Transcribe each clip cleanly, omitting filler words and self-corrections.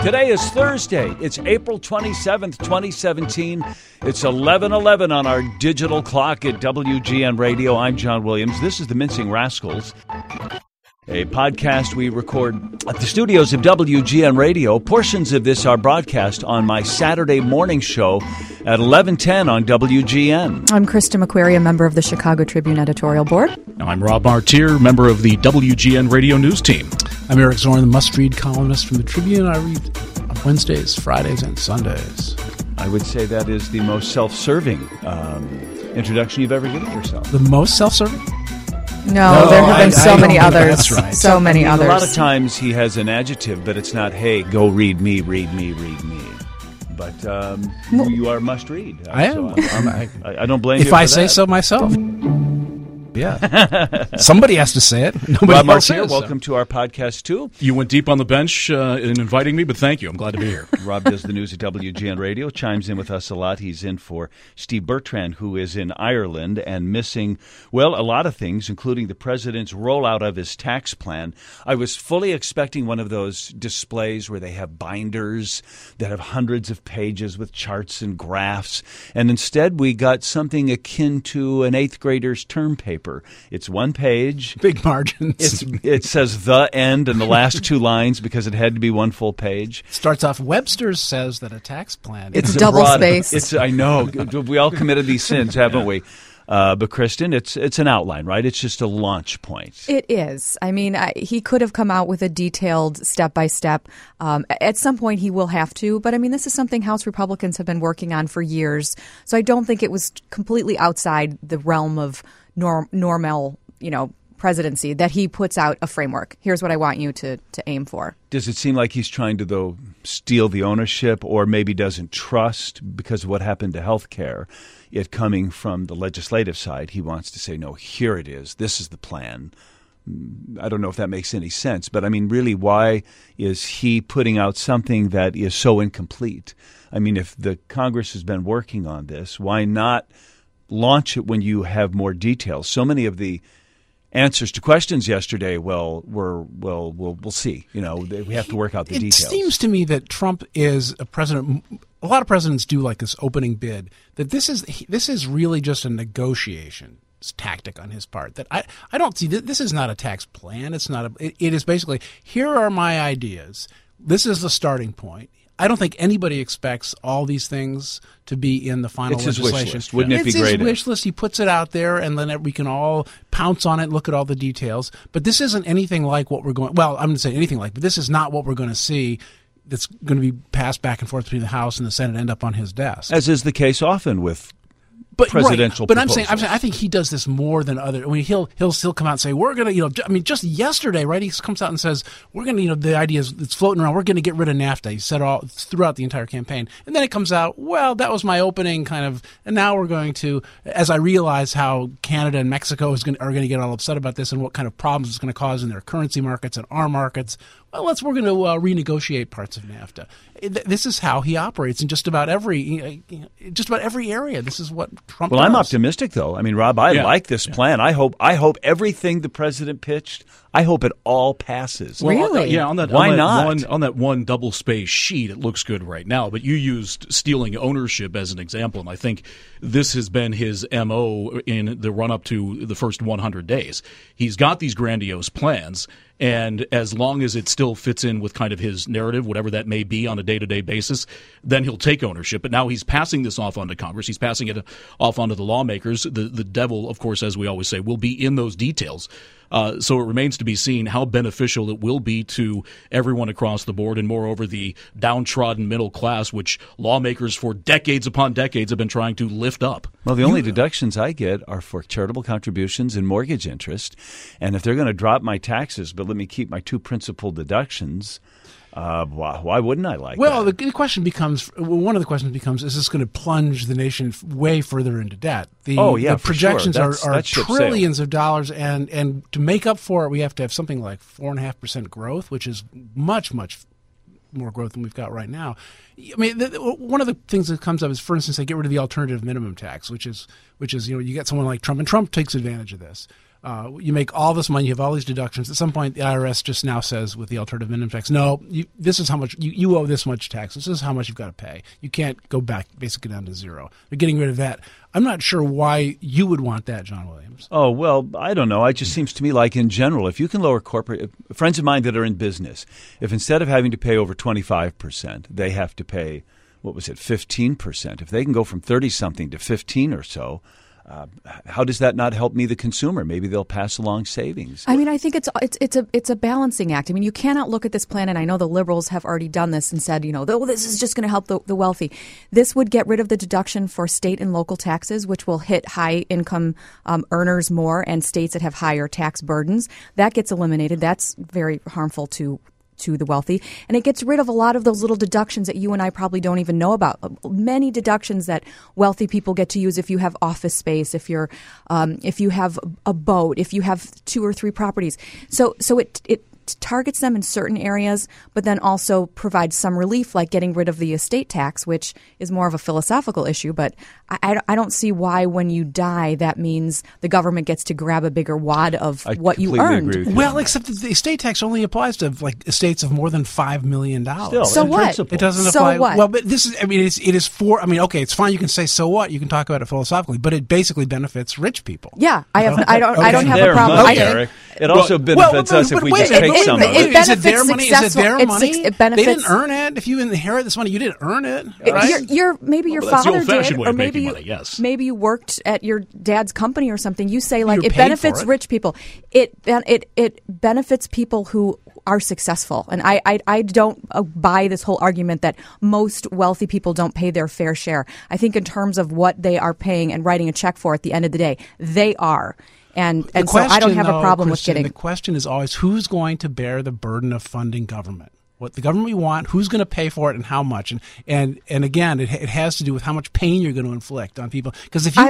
Today is Thursday. It's April 27th, 2017. It's 11:11 on our digital clock at WGN Radio. I'm John Williams. This is the Mincing Rascals, a podcast we record at the studios of WGN Radio. Portions of this are broadcast on my Saturday morning show at 11:10 on WGN. I'm Krista McQuarrie, a member of the Chicago Tribune editorial board. I'm Rob Martier, member of the WGN Radio News team. I'm Eric Zorn, the must-read columnist from the Tribune. I read on Wednesdays, Fridays, and Sundays. I would say that is the most self-serving introduction you've ever given yourself. The most self-serving? No, there have been so many others. That's right. So many others. A lot of times he has an adjective, but it's not, hey, go read me, read me, read me. But you are must-read. I am. So I don't blame you if for I that. say so myself. Yeah. Somebody has to say it. Nobody Rob else Martier, is. welcome to our podcast, too. You went deep on the bench in inviting me, but thank you. I'm glad to be here. Rob does the news at WGN Radio, chimes in with us a lot. He's in for Steve Bertrand, who is in Ireland and missing, well, a lot of things, including the president's rollout of his tax plan. I was fully expecting one of those displays where they have binders that have hundreds of pages with charts and graphs, and instead we got something akin to an eighth grader's term paper. It's one page. Big margins. It says the end in the last two lines because it had to be one full page. Starts off, Webster's says that a tax plan. It's double-spaced. I know. We all committed these sins, haven't we? But Kristen, it's an outline, right? It's just a launch point. It is. I mean, he could have come out with a detailed step-by-step. At some point, he will have to. But, I mean, this is something House Republicans have been working on for years. So I don't think it was completely outside the realm of normal, presidency that he puts out a framework. Here's what I want you to aim for. Does it seem like he's trying to, though, steal the ownership or maybe doesn't trust because of what happened to health care? It coming from the legislative side, he wants to say, no, here it is. This is the plan. I don't know if that makes any sense. But, I mean, really, why is he putting out something that is so incomplete? I mean, if the Congress has been working on this, why not launch it when you have more details? So many of the answers to questions yesterday, we'll see. We have to work out the details. It seems to me that Trump is a president. A lot of presidents do like this opening bid. That this is really just a negotiation tactic on his part. That I don't see. This is not a tax plan. It's not. It is basically, here are my ideas. This is the starting point. I don't think anybody expects all these things to be in the final legislation. It's his wish list. Wouldn't it be great? It's his wish list. He puts it out there, and then we can all pounce on it, look at all the details. But this isn't anything like what we're going – well, I'm going to say anything like, but this is not what we're going to see that's going to be passed back and forth between the House and the Senate and end up on his desk. As is the case often with presidential But proposals. I'm saying I think he does this more than other. I mean, he'll still come out and say, we're going to, I mean, just yesterday, right? He comes out and says, we're going to, the idea is it's floating around. We're going to get rid of NAFTA. He said all throughout the entire campaign. And then it comes out, well, that was my opening kind of, and now we're going to, as I realize how Canada and Mexico are going to get all upset about this and what kind of problems it's going to cause in their currency markets and our markets. Well, we're going to renegotiate parts of NAFTA. This is how he operates in just about every area. This is what Trump does. I'm optimistic, though. I mean, Rob, I like this plan. I hope everything the president pitched, I hope it all passes. Really? On that one double-space sheet, it looks good right now. But you used stealing ownership as an example, and I think this has been his MO in the run-up to the first 100 days. He's got these grandiose plans, and as long as it still fits in with kind of his narrative, whatever that may be on a day-to-day basis, then he'll take ownership. But now he's passing this off onto Congress. He's passing it off onto the lawmakers. The devil, of course, as we always say, will be in those details. So it remains to be seen how beneficial it will be to everyone across the board, and moreover the downtrodden middle class, which lawmakers for decades upon decades have been trying to lift up. Well, the only deductions I get are for charitable contributions and mortgage interest. And if they're going to drop my taxes but let me keep my two principal deductions, why wouldn't I like that? Well, the question becomes, one of the questions becomes, is this going to plunge the nation way further into debt? The projections are trillions of dollars, and to make up for it, we have to have something like 4.5% growth, which is much, much more growth than we've got right now. I mean, one of the things that comes up is, for instance, they get rid of the alternative minimum tax, which is you get someone like Trump, and Trump takes advantage of this. you make all this money, you have all these deductions. At some point, the IRS just now says with the alternative minimum tax, no, this is how much you owe this much tax. This is how much you've got to pay. You can't go back basically down to zero. They're getting rid of that. I'm not sure why you would want that, John Williams. Oh, well, I don't know. It just seems to me like in general, if you can lower corporate – friends of mine that are in business, if instead of having to pay over 25%, they have to pay, 15%, if they can go from 30-something to 15 or so, how does that not help me, the consumer? Maybe they'll pass along savings. I mean, I think it's a balancing act. I mean, you cannot look at this plan, and I know the liberals have already done this and said, this is just going to help the wealthy. This would get rid of the deduction for state and local taxes, which will hit high-income earners more and states that have higher tax burdens. That gets eliminated. That's very harmful to the wealthy. And it gets rid of a lot of those little deductions that you and I probably don't even know about. Many deductions that wealthy people get to use if you have office space, if you have a boat, if you have 2 or 3 properties. So it targets them in certain areas, but then also provides some relief, like getting rid of the estate tax, which is more of a philosophical issue. But I don't see why when you die, that means the government gets to grab a bigger wad of what you earned. Well, except that the estate tax only applies to estates of more than $5 million. Still, so what? Principle. It doesn't apply. So what? Well, but this is, it is for, okay, it's fine. You can say, so what? You can talk about it philosophically, but it basically benefits rich people. Yeah, I don't have Their a problem. money, Eric. It also benefits us if we just take some of it. Is it their money? Is it their money? It benefits. They didn't earn it. If you inherit this money, you didn't earn it. Right? Maybe your that's the father old-fashioned did, way or of making maybe money, yes. maybe you worked at your dad's company or something. You say like You're it paid benefits for it. rich people. It benefits people who are successful, and I don't buy this whole argument that most wealthy people don't pay their fair share. I think in terms of what they are paying and writing a check for at the end of the day, they are. And so I don't have a problem with getting. The question is always who's going to bear the burden of funding government. What the government we want, who's going to pay for it, and how much, and again, it has to do with how much pain you're going to inflict on people. Because if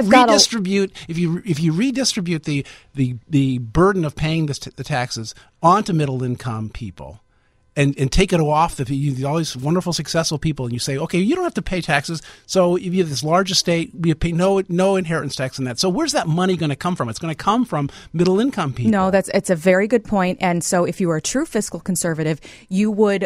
you redistribute the burden of paying the taxes onto middle income people, and take it off all these wonderful, successful people, and you say, okay, you don't have to pay taxes. So if you have this large estate, you pay no inheritance tax on that. So where's that money going to come from? It's going to come from middle income people. No, it's a very good point. And so if you were a true fiscal conservative, you would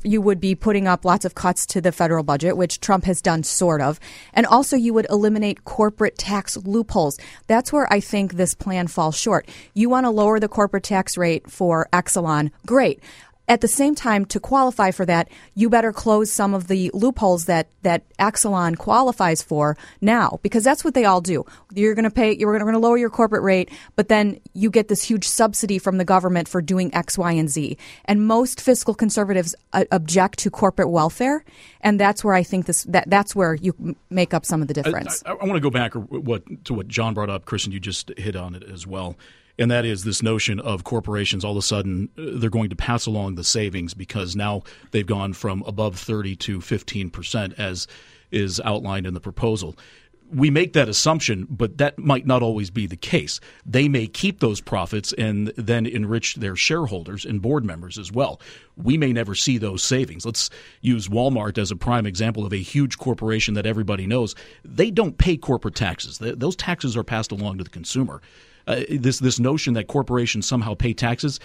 be putting up lots of cuts to the federal budget, which Trump has done sort of. And also you would eliminate corporate tax loopholes. That's where I think this plan falls short. You want to lower the corporate tax rate for Exelon. Great. At the same time, to qualify for that, you better close some of the loopholes that Exelon qualifies for now, because that's what they all do. You're going to lower your corporate rate, but then you get this huge subsidy from the government for doing X, Y, and Z. And most fiscal conservatives object to corporate welfare, and that's where I think that's where you make up some of the difference. I want to go back to what John brought up, Chris, and you just hit on it as well. And that is this notion of corporations, all of a sudden, they're going to pass along the savings because now they've gone from above 30 to 15%, as is outlined in the proposal. We make that assumption, but that might not always be the case. They may keep those profits and then enrich their shareholders and board members as well. We may never see those savings. Let's use Walmart as a prime example of a huge corporation that everybody knows. They don't pay corporate taxes. Those taxes are passed along to the consumer. This notion that corporations somehow pay taxes,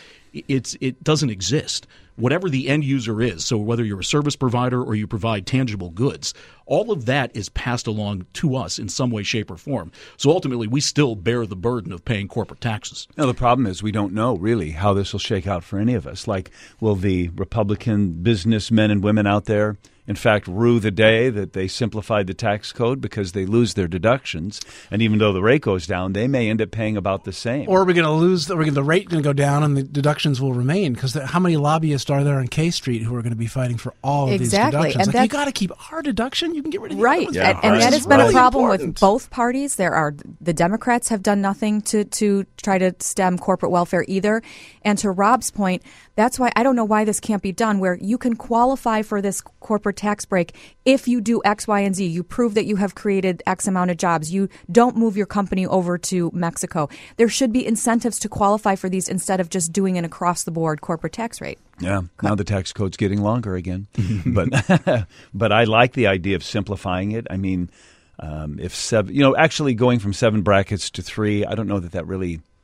it doesn't exist. Whatever the end user is, so whether you're a service provider or you provide tangible goods, all of that is passed along to us in some way, shape, or form. So ultimately, we still bear the burden of paying corporate taxes. Now, the problem is we don't know really how this will shake out for any of us. Like, will the Republican businessmen and women out there in fact rue the day that they simplified the tax code because they lose their deductions? And even though the rate goes down, they may end up paying about the same. Or we're going to lose the rate going to go down and the deductions will remain, because how many lobbyists are there on K Street who are going to be fighting for all of these deductions? And you got to keep our deduction. You can get rid of right. Yeah, and that has been a problem important with both parties. The Democrats have done nothing to try to stem corporate welfare either. And to Rob's point, that's why I don't know why this can't be done, where you can qualify for this corporate tax break if you do X, Y, and Z. You prove that you have created X amount of jobs. You don't move your company over to Mexico. There should be incentives to qualify for these instead of just doing an across-the-board corporate tax rate. Yeah, now the tax code's getting longer again. But I like the idea of simplifying it. I mean, if actually going from 7 brackets to 3, I don't know that really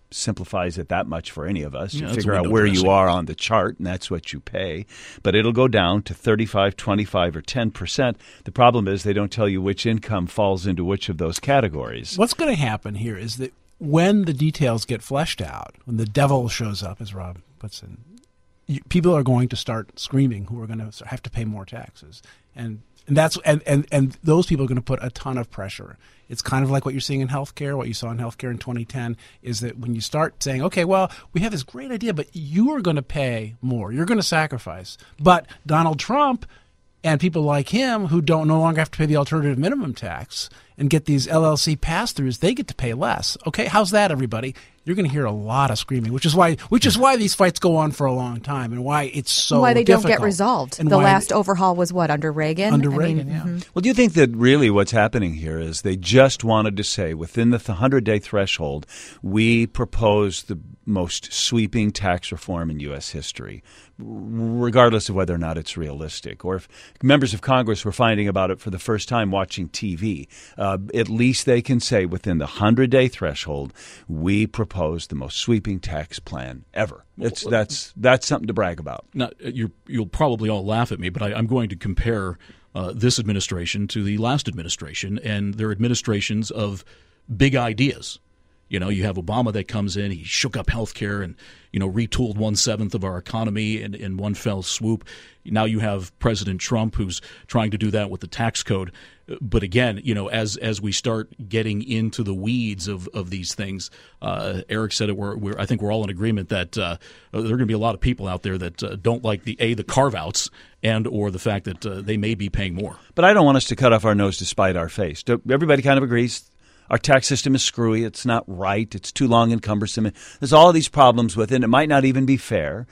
simplifies it that much for any of us. Yeah, You that's figure out window where dressing. you are on the chart, and that's what you pay. But it'll go down to 35, 25, or 10%. The problem is they don't tell you which income falls into which of those categories. What's going to happen here is that when the details get fleshed out, when the devil shows up, as Rob puts in, people are going to start screaming who are going to have to pay more taxes. And that's and those people are going to put a ton of pressure. It's kind of like what you're seeing in healthcare. What you saw in healthcare in 2010 is that when you start saying, okay, well, we have this great idea, but you are going to pay more. You're going to sacrifice. But Donald Trump and people like him who don't no longer have to pay the alternative minimum tax and get these LLC pass-throughs, they get to pay less. Okay, how's that, everybody? You're going to hear a lot of screaming, which is why these fights go on for a long time and why it's so why they difficult. don't get resolved. And The why last overhaul was what, under Reagan? Under Reagan, yeah. Well, do you think that really what's happening here is they just wanted to say within the 100-day threshold, we propose the most sweeping tax reform in U.S. history, regardless of whether or not it's realistic? Or if members of Congress were finding about it for the first time watching TV, at least they can say within the 100-day threshold, we propose the most sweeping tax plan ever. That's something to brag about. Now, you'll probably all laugh at me, but I'm going to compare this administration to the last administration and their administrations of big ideas. You know, you have Obama that comes in, he shook up healthcare and, retooled 1/7 of our economy in one fell swoop. Now you have President Trump who's trying to do that with the tax code. But again, as we start getting into the weeds of these things, Eric said it. I think we're all in agreement that there are going to be a lot of people out there that don't like the carve-outs and or the fact that they may be paying more. But I don't want us to cut off our nose to spite our face. Everybody kind of agrees. Our tax system is screwy. It's not right. It's too long and cumbersome. There's all of these problems with it. It might not even be fair.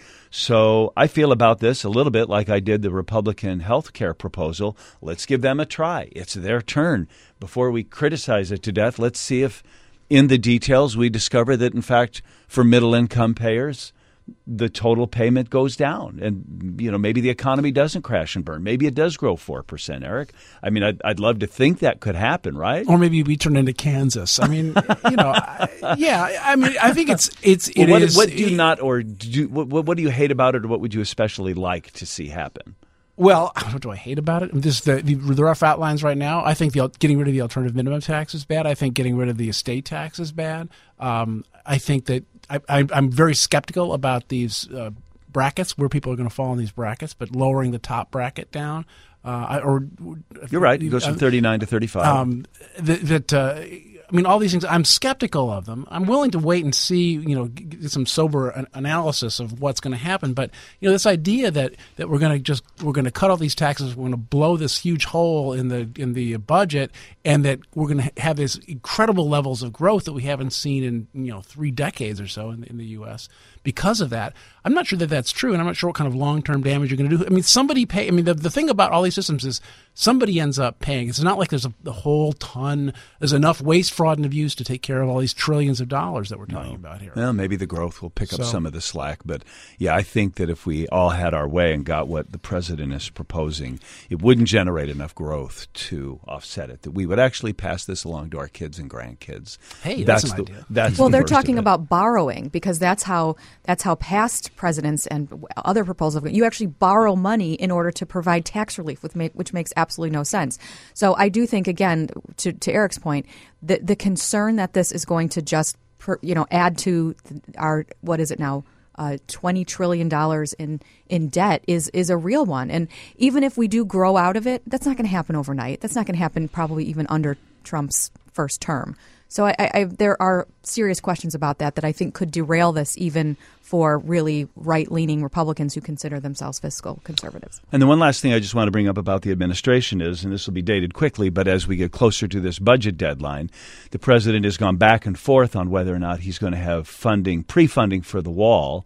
So I feel about this a little bit like I did the Republican health care proposal. Let's give them a try. It's their turn. Before we criticize it to death, let's see if in the details we discover that, in fact, for middle-income payers, the total payment goes down. And, maybe the economy doesn't crash and burn. Maybe it does grow 4%, Eric. I mean, I'd love to think that could happen, right? Or maybe we turn into Kansas. I mean, yeah. I mean, I think it is. What do you not or do? What do you hate about it, or what would you especially like to see happen? Well, what do I hate about it? The rough outlines right now. I think getting rid of the alternative minimum tax is bad. I think getting rid of the estate tax is bad. I think that I'm very skeptical about these brackets, where people are going to fall in these brackets, but lowering the top bracket down. You're right. It goes from 39 to 35. All these things, I'm skeptical of them. I'm willing to wait and see, get some sober analysis of what's going to happen. But, this idea that we're going to cut all these taxes, we're going to blow this huge hole in the budget, and that we're going to have these incredible levels of growth that we haven't seen in, 3 decades or so in the U.S. Because of that, I'm not sure that that's true, and I'm not sure what kind of long-term damage you're going to do. I mean, the thing about all these systems is somebody ends up paying. It's not like there's a whole ton. There's enough waste, fraud, and abuse to take care of all these trillions of dollars that we're talking about here. Well, maybe the growth will pick up some of the slack. But, yeah, I think that if we all had our way and got what the president is proposing, it wouldn't generate enough growth to offset it, that we would actually pass this along to our kids and grandkids. Hey, that's an idea. They're talking about borrowing, because that's how past presidents and other proposals, you actually borrow money in order to provide tax relief, which makes absolutely no sense. So I do think, again, to Eric's point, the concern that this is going to just add to our, what is it now, $20 trillion in debt is a real one. And even if we do grow out of it, that's not going to happen overnight. That's not going to happen probably even under Trump's first term. So there are serious questions about that I think could derail this, even for really right-leaning Republicans who consider themselves fiscal conservatives. And the one last thing I just want to bring up about the administration is, and this will be dated quickly, but as we get closer to this budget deadline, the president has gone back and forth on whether or not he's going to have pre-funding for the wall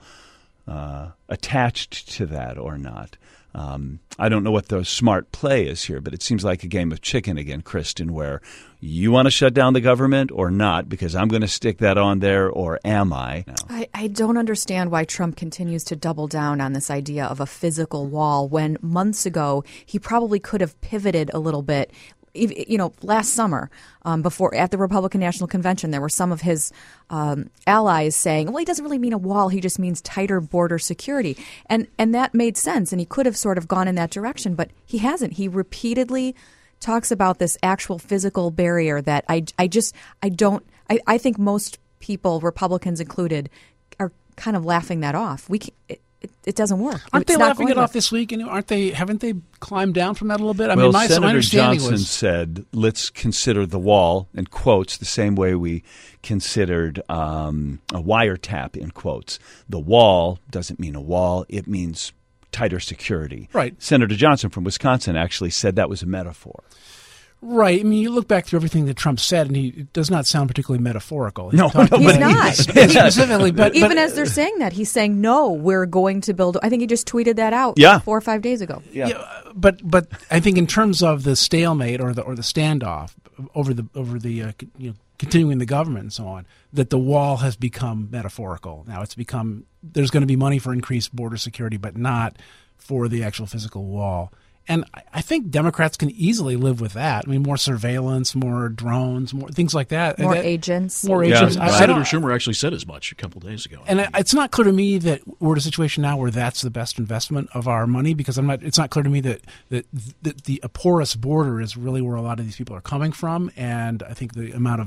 attached to that or not. I don't know what the smart play is here, but it seems like a game of chicken again, Kristen, where you want to shut down the government or not, because I'm going to stick that on there, or am I? No. I don't understand why Trump continues to double down on this idea of a physical wall when months ago he probably could have pivoted a little bit, last summer, before at the Republican National Convention, there were some of his allies saying, well, he doesn't really mean a wall, he just means tighter border security. And that made sense, and he could have sort of gone in that direction, but he hasn't. He repeatedly talks about this actual physical barrier that I think most people, Republicans included, are kind of laughing that off. It doesn't work. Aren't they laughing it off this week? And haven't they climbed down from that a little bit? My Senator understanding Johnson was said, "Let's consider the wall," in quotes, the same way we considered a wiretap, in quotes. The wall doesn't mean a wall; it means tighter security. Right. Senator Johnson from Wisconsin actually said that was a metaphor. Right. I mean, you look back through everything that Trump said, and he does not sound particularly metaphorical. He's not. Specifically, but even as they're saying that, he's saying, no, we're going to build. I think he just tweeted that out 4 or 5 days ago. Yeah. But I think in terms of the stalemate or the standoff over the continuing the government and so on, that the wall has become metaphorical. Now it's become there's going to be money for increased border security, but not for the actual physical wall. And I think Democrats can easily live with that. I mean, more surveillance, more drones, more things like that. More agents. More agents. Yeah, Senator Schumer actually said as much a couple of days ago. And it's not clear to me that we're in a situation now where that's the best investment of our money, because it's not clear to me that the porous border is really where a lot of these people are coming from. And I think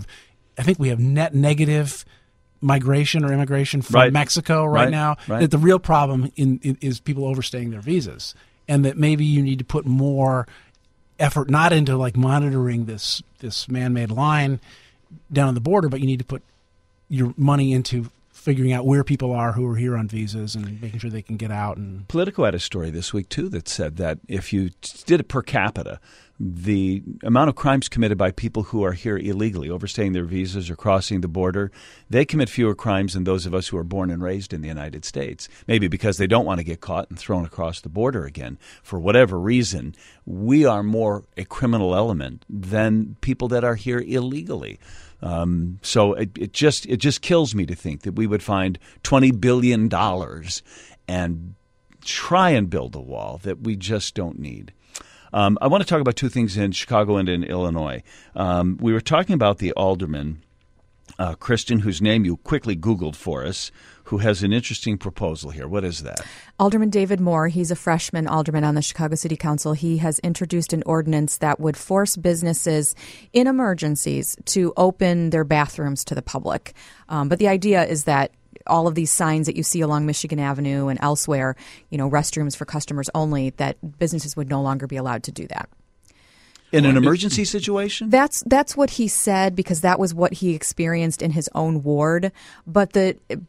I think we have net negative migration or immigration from Mexico right now. Right. That the real problem is people overstaying their visas. And that maybe you need to put more effort not into like monitoring this man-made line down on the border, but you need to put your money into figuring out where people are who are here on visas and making sure they can get out. And Politico had a story this week, too, that said that if you did it per capita, the amount of crimes committed by people who are here illegally, overstaying their visas or crossing the border, they commit fewer crimes than those of us who are born and raised in the United States. Maybe because they don't want to get caught and thrown across the border again. For whatever reason, we are more a criminal element than people that are here illegally. So it just kills me to think that we would find $20 billion and try and build a wall that we just don't need. I want to talk about two things in Chicago and in Illinois. We were talking about the alderman, Kristen, whose name you quickly Googled for us, who has an interesting proposal here. What is that? Alderman David Moore, he's a freshman alderman on the Chicago City Council. He has introduced an ordinance that would force businesses in emergencies to open their bathrooms to the public. But the idea is that all of these signs that you see along Michigan Avenue and elsewhere, restrooms for customers only, that businesses would no longer be allowed to do that. In an emergency situation? That's what he said, because that was what he experienced in his own ward. But how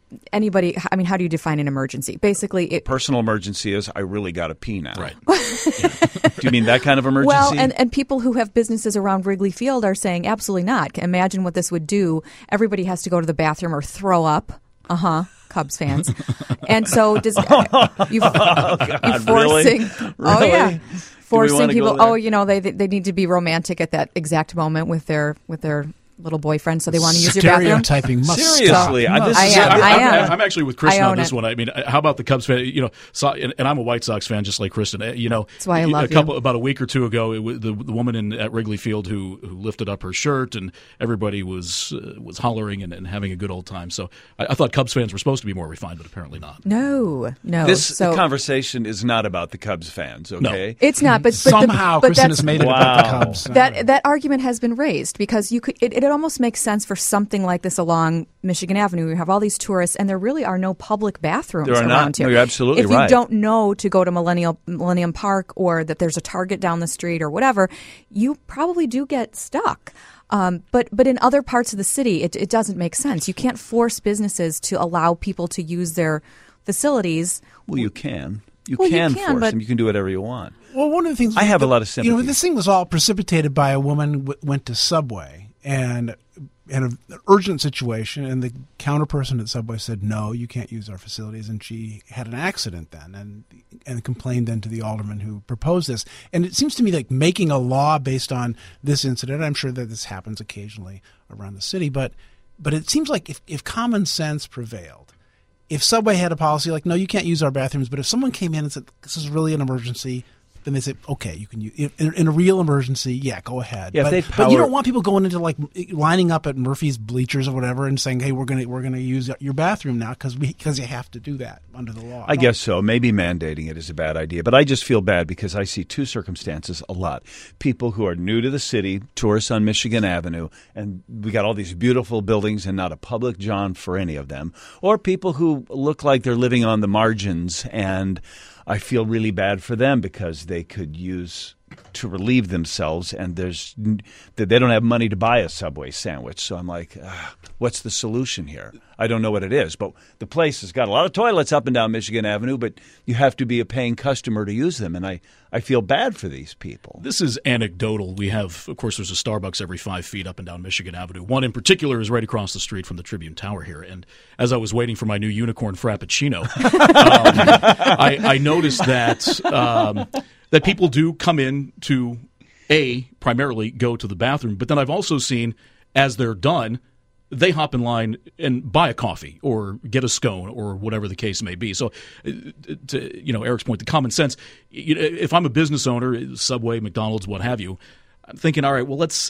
do you define an emergency? Basically, personal emergency is I really got to pee now. Right. Do you mean that kind of emergency? Well, and people who have businesses around Wrigley Field are saying absolutely not. Imagine what this would do. Everybody has to go to the bathroom or throw up. Cubs fans. And so you forcing Really? Oh yeah. Forcing people they need to be romantic at that exact moment with their little boyfriend, so they want to use your bathroom. Stereotyping must Seriously, stop. I am. I'm actually with Kristen on this it. one. I mean, how about the Cubs fan? And I'm a White Sox fan, just like Kristen. That's why I love you. About a week or two ago, the woman at Wrigley Field who lifted up her shirt, and everybody was hollering and having a good old time. So I thought Cubs fans were supposed to be more refined, but apparently not. No. This conversation is not about the Cubs fans. Okay, no. It's not. But somehow Kristen has made it about the Cubs. That argument has been raised because you could. It almost makes sense for something like this along Michigan Avenue. You have all these tourists, and there really are no public bathrooms around here. No, you're absolutely right. If you don't know to go to Millennium Park, or that there's a Target down the street or whatever, you probably do get stuck. But in other parts of the city, it doesn't make sense. You can't force businesses to allow people to use their facilities. Well, you can. You can force them. You can do whatever you want. Well, one of the things I have a lot of sympathy. This thing was all precipitated by a woman went to Subway and an urgent situation, and the counterperson at Subway said, "No, you can't use our facilities," and she had an accident then, and complained then to the alderman who proposed this. And it seems to me like making a law based on this incident. I'm sure that this happens occasionally around the city, but it seems like if common sense prevailed, if Subway had a policy like, "No, you can't use our bathrooms," but if someone came in and said, "This is really an emergency, then they say, okay, you can use in a real emergency. Yeah, go ahead. Yeah, but you don't want people going into like lining up at Murphy's Bleachers or whatever and saying, hey, we're gonna use your bathroom now because you have to do that under the law. I guess so. Maybe mandating it is a bad idea, but I just feel bad because I see two circumstances a lot: people who are new to the city, tourists on Michigan Avenue, and we got all these beautiful buildings and not a public john for any of them, or people who look like they're living on the margins, and I feel really bad for them because they could use to relieve themselves, and they don't have money to buy a Subway sandwich. So I'm like, what's the solution here? I don't know what it is, but the place has got a lot of toilets up and down Michigan Avenue, but you have to be a paying customer to use them, and I feel bad for these people. This is anecdotal. We have, of course, there's a Starbucks every 5 feet up and down Michigan Avenue. One in particular is right across the street from the Tribune Tower here, and as I was waiting for my new unicorn Frappuccino, I noticed that people do come in to, primarily go to the bathroom, but then I've also seen, as they're done, they hop in line and buy a coffee or get a scone or whatever the case may be. So, to Eric's point, the common sense, if I'm a business owner, Subway, McDonald's, what have you, I'm thinking, all right, well, let's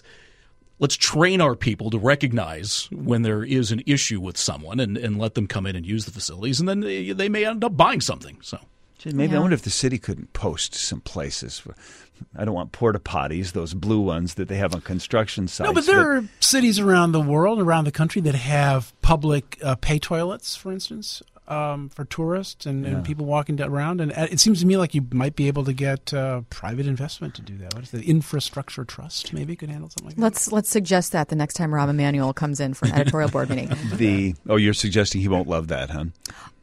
train our people to recognize when there is an issue with someone and let them come in and use the facilities, and then they may end up buying something. So. Maybe I wonder if the city couldn't post some places. I don't want porta potties, those blue ones that they have on construction sites. No, but there are cities around the world, around the country, that have public pay toilets, for instance, for tourists and people walking around. And it seems to me like you might be able to get private investment to do that. What is the Infrastructure Trust maybe could handle something like that? Let's suggest that the next time Rahm Emanuel comes in for an editorial board meeting. You're suggesting he won't love that, huh?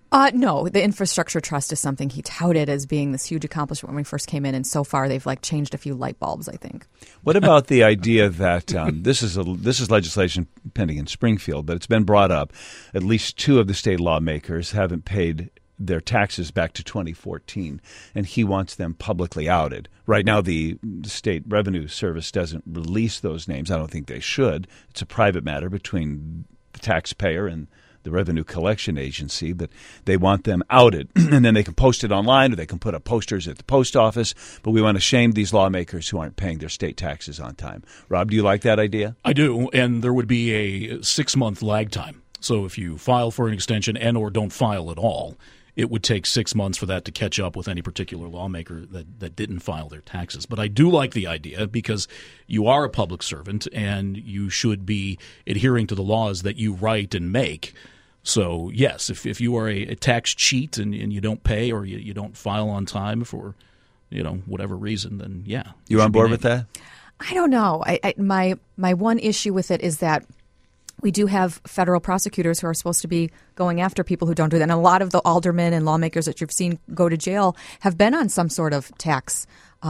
No, the Infrastructure Trust is something he touted as being this huge accomplishment when we first came in, and so far they've changed a few light bulbs, I think. What about the idea that this is legislation pending in Springfield, but it's been brought up. At least two of the state lawmakers haven't paid their taxes back to 2014, and he wants them publicly outed. Right now, the State Revenue Service doesn't release those names. I don't think they should. It's a private matter between the taxpayer and the Revenue Collection Agency, but they want them outed. And then they can post it online, or they can put up posters at the post office. But we want to shame these lawmakers who aren't paying their state taxes on time. Rob, do you like that idea? I do, and there would be a 6-month lag time. So if you file for an extension and or don't file at all, it would take 6 months for that to catch up with any particular lawmaker that didn't file their taxes. But I do like the idea because you are a public servant and you should be adhering to the laws that you write and make. So, yes, if you are a tax cheat and you don't pay or you don't file on time for whatever reason, then, yeah. You on board with that? I don't know. My one issue with it is that we do have federal prosecutors who are supposed to be going after people who don't do that. And a lot of the aldermen and lawmakers that you've seen go to jail have been on some sort of tax.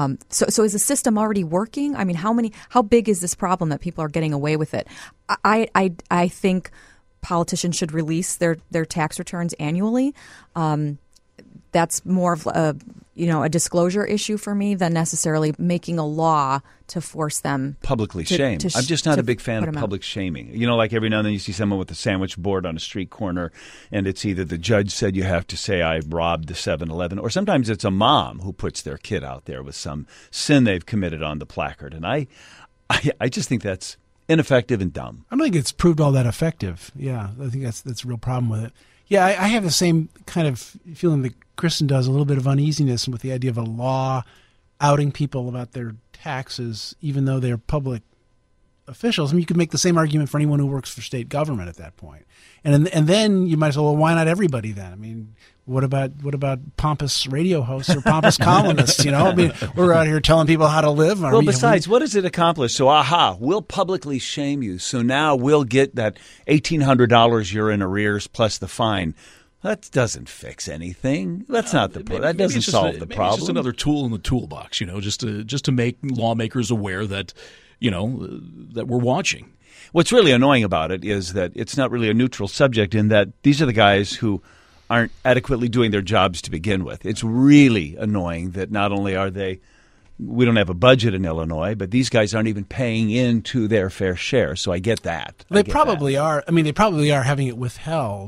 So is the system already working? I mean, how big is this problem that people are getting away with it? I think politicians should release their tax returns annually. That's more of a disclosure issue for me than necessarily making a law to force them publicly shame. I'm just not a big fan of public shaming. Like every now and then you see someone with a sandwich board on a street corner, and it's either the judge said you have to say I robbed the 7-Eleven, or sometimes it's a mom who puts their kid out there with some sin they've committed on the placard. And I just think that's ineffective and dumb. I don't think it's proved all that effective. Yeah, I think that's a real problem with it. Yeah, I have the same kind of feeling that Kristen does, a little bit of uneasiness with the idea of a law outing people about their taxes, even though they're public officials. I mean, you could make the same argument for anyone who works for state government at that point. And then you might as well, why not everybody then? I mean, what about pompous radio hosts or pompous columnists? I mean, we're out here telling people how to live. Well, besides, what does it accomplish? So, we'll publicly shame you. So now we'll get that $1,800 you're in arrears plus the fine. That doesn't fix anything. That's not the problem. That doesn't solve the problem. It's just another tool in the toolbox, just to make lawmakers aware that, that we're watching. What's really annoying about it is that it's not really a neutral subject in that these are the guys who aren't adequately doing their jobs to begin with. It's really annoying that not only are we don't have a budget in Illinois, but these guys aren't even paying into their fair share. So I get that. They probably are. I mean, they probably are having it withheld.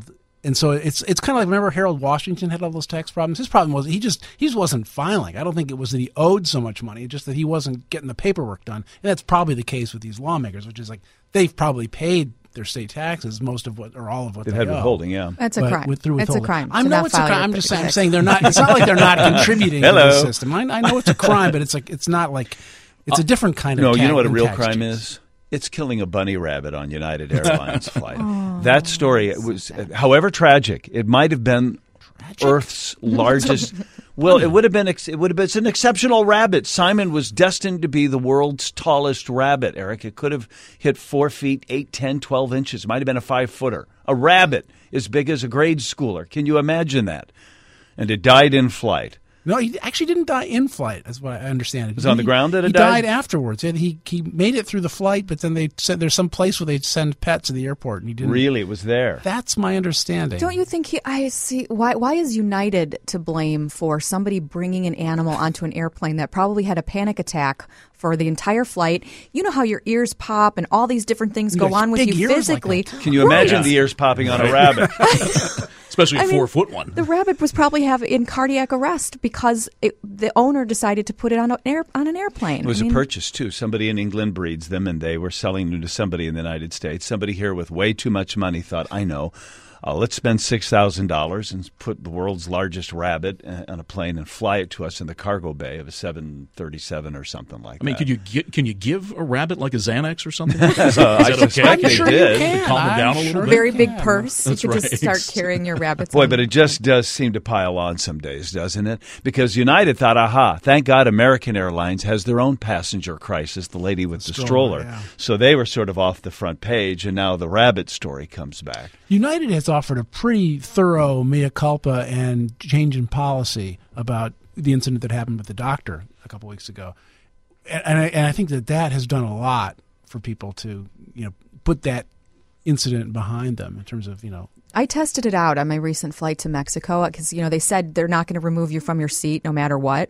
And so it's kind of like, remember Harold Washington had all those tax problems? His problem was he just wasn't filing. I don't think it was that he owed so much money, just that he wasn't getting the paperwork done. And that's probably the case with these lawmakers, which is like they've probably paid their state taxes, most of what or all of what they had owe. withholding, yeah. That's a crime. It's a crime. I know it's a crime. I'm just saying. I'm saying they're not. It's not like they're not contributing to the system. I know it's a crime, but it's not like it's a different kind of. No, you know what a real tax crime chase. is? It's killing a bunny rabbit on United Airlines flight. That story was, however tragic, it might have been Earth's largest. Well, it would have been. It's an exceptional rabbit. Simon was destined to be the world's tallest rabbit, Eric. It could have hit 4 feet, 8, 10, 12 inches. It might have been a 5-footer. A rabbit as big as a grade schooler. Can you imagine that? And it died in flight. No, he actually didn't die in flight, is what I understand. It was on the ground that it he died? died afterwards. And he made it through the flight, but then they said there's some place where they send pets to the airport, and he didn't. Really, it was there. That's my understanding. Don't you think I see why is United to blame for somebody bringing an animal onto an airplane that probably had a panic attack for the entire flight? You know how your ears pop and all these different things go on with you physically. Like Can you imagine the ears popping on a rabbit? Especially a 4-foot one. The rabbit was probably in cardiac arrest because the owner decided to put it on an airplane. It was a purchase, too. Somebody in England breeds them, and they were selling them to somebody in the United States. Somebody here with way too much money thought, I know, let's spend $6,000 and put the world's largest rabbit on a plane and fly it to us in the cargo bay of a 737 or something like that. I mean, can you give a rabbit like a Xanax or something? I suspect they sure did. you can. Calm them down a little bit. Very big purse. That's you could right. just start carrying your rabbits. Boy, on. but it just does seem to pile on some days, doesn't it? Because United thought, aha, thank God American Airlines has their own passenger crisis, the lady with the stroller. Yeah. So they were sort of off the front page, and now the rabbit story comes back. United has offered a pretty thorough mea culpa and change in policy about the incident that happened with the doctor a couple weeks ago, and I think that has done a lot for people to put that incident behind them in terms of I tested it out on my recent flight to Mexico because they said they're not going to remove you from your seat no matter what.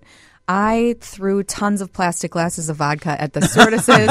I threw tons of plastic glasses of vodka at the stewardesses.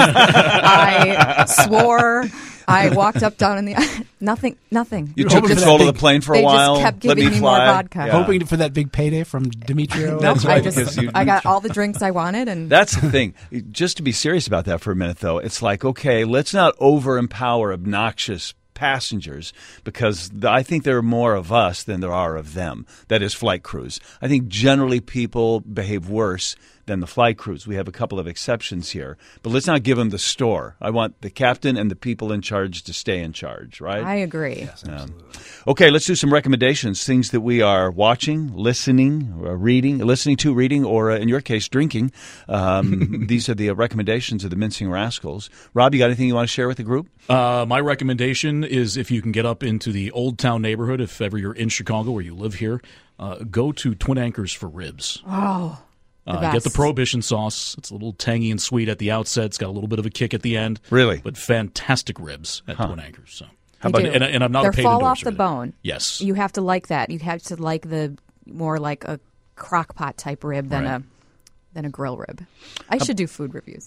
I swore. I walked up, down in the nothing. You took control of the plane for a while. They just kept Let giving me me more fly. vodka. Yeah. hoping for that big payday from Demetrio. That's right. because I got all the drinks I wanted, and that's the thing. Just to be serious about that for a minute, though, it's like, okay, let's not over-empower obnoxious passengers because I think there are more of us than there are of them. That is flight crews. I think generally people behave worse than the flight crews. We have a couple of exceptions here, but let's not give them the store. I want the captain and the people in charge to stay in charge, right? I agree. Yes, absolutely. Okay, let's do some recommendations, things that we are watching, listening, reading, or in your case, drinking. These are the recommendations of the Mincing Rascals. Rob, you got anything you want to share with the group? My recommendation is if you can get up into the Old Town neighborhood, if ever you're in Chicago or you live here, go to Twin Anchors for ribs. Oh, Get the Prohibition sauce. It's a little tangy and sweet at the outset. It's got a little bit of a kick at the end. Really? But fantastic ribs at Twin Anchors. So. How about and I'm not They're a paid fall endorser off the of it. bone. Yes. You have to like that. You have to like the more like a crock pot type rib than a grill rib. I should do food reviews.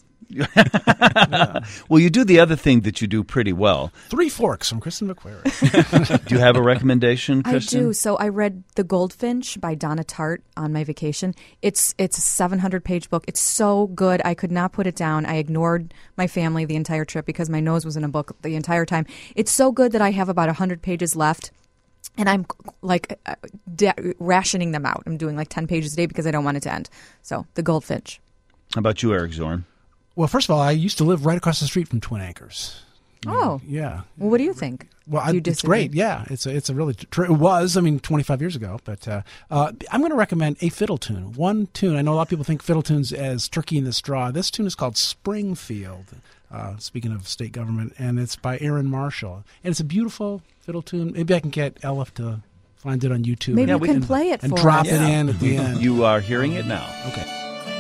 Well, you do the other thing that you do pretty well. Three Forks from Kristen McQuarrie. Do you have a recommendation, Kristen? I do. So I read The Goldfinch by Donna Tartt on my vacation. It's a 700-page book. It's so good. I could not put it down. I ignored my family the entire trip because my nose was in a book the entire time. It's so good that I have about 100 pages left. And I'm like rationing them out. I'm doing like 10 pages a day because I don't want it to end. So The Goldfinch. How about you, Eric Zorn? Well, first of all, I used to live right across the street from Twin Anchors. Oh. Yeah. Well, what do you think? Well, Do you it's disagree? great. Yeah, it's a really it was. 25 years ago. But I'm going to recommend a fiddle tune. One tune. I know a lot of people think fiddle tunes as Turkey in the Straw. This tune is called Springfield. Speaking of state government, and it's by Aaron Marshall, and it's a beautiful fiddle tune. Maybe I can get Elif to find it on YouTube. Maybe you we can can- play it and for drop us. it in at the end. You are hearing it now. Okay.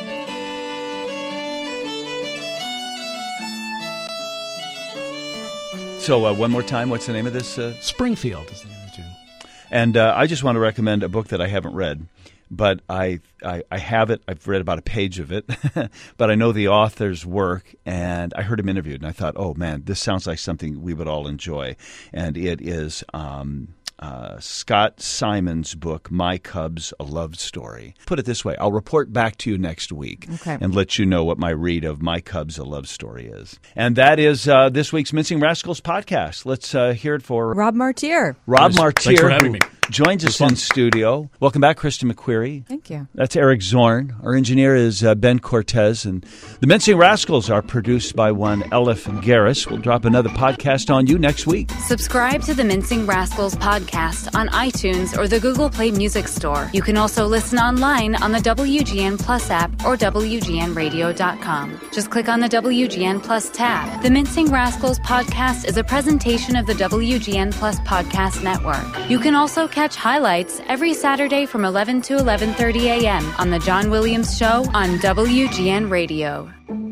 So one more time, what's the name of this? Springfield is the name of the tune. And I just want to recommend a book that I haven't read, but I have it. I've read about a page of it, but I know the author's work, and I heard him interviewed, and I thought, oh, man, this sounds like something we would all enjoy. And it is Scott Simon's book, My Cubs, A Love Story. Put it this way, I'll report back to you next week and let you know what my read of My Cubs, A Love Story is. And that is this week's Mincing Rascals podcast. Let's hear it for Rob Martier. Rob Martier, thanks for having me. Joins us in studio. Welcome back, Kristen McQuarrie. Thank you. That's Eric Zorn. Our engineer is Ben Cortez. And the Mincing Rascals are produced by one Elif Garris. We'll drop another podcast on you next week. Subscribe to the Mincing Rascals podcast on iTunes or the Google Play Music Store. You can also listen online on the WGN Plus app or WGNradio.com. Just click on the WGN Plus tab. The Mincing Rascals podcast is a presentation of the WGN Plus Podcast Network. You can also catch highlights every Saturday from 11 to 11:30 a.m. on The John Williams Show on WGN Radio.